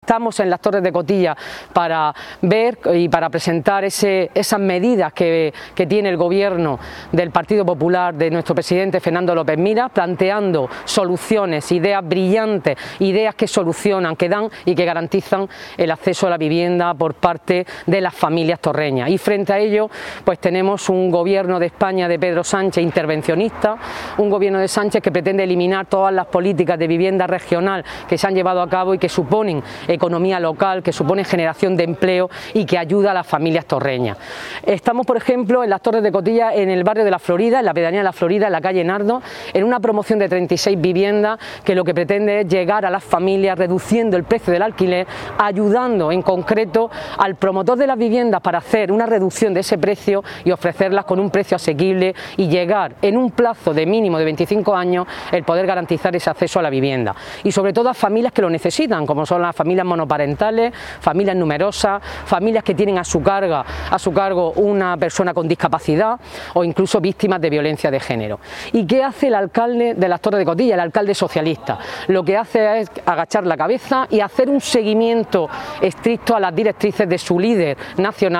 Estamos en las Torres de Cotilla para ver y para presentar esas medidas que tiene el gobierno del Partido Popular, de nuestro presidente Fernando López Miras, planteando soluciones, ideas brillantes, ideas que solucionan, que dan y que garantizan el acceso a la vivienda por parte de las familias torreñas. Y frente a ello, pues tenemos un gobierno de España de Pedro Sánchez intervencionista, un gobierno de Sánchez que pretende eliminar todas las políticas de vivienda regional que se han llevado a cabo y que suponen economía local, que suponen generación de empleo y que ayuda a las familias torreñas. Estamos, por ejemplo, en las Torres de Cotilla, en el barrio de La Florida, en la pedanía de La Florida, en la calle Nardo, en una promoción de 36 viviendas que lo que pretende es llegar a las familias reduciendo el precio del alquiler, ayudando en concreto al promotor de las viviendas para hacer una reducción de ese precio y ofrecerlas con un precio asequible y llegar en un plazo de mínimo de 25 años el poder garantizar ese acceso a la vivienda. Y sobre todo a familias que lo necesitan, como son las familias monoparentales, familias numerosas, familias que tienen a su cargo una persona con discapacidad o incluso víctimas de violencia de género. ¿Y qué hace el alcalde de las Torres de Cotilla, el alcalde socialista? Lo que hace es agachar la cabeza y hacer un seguimiento estricto a las directrices de su líder nacional,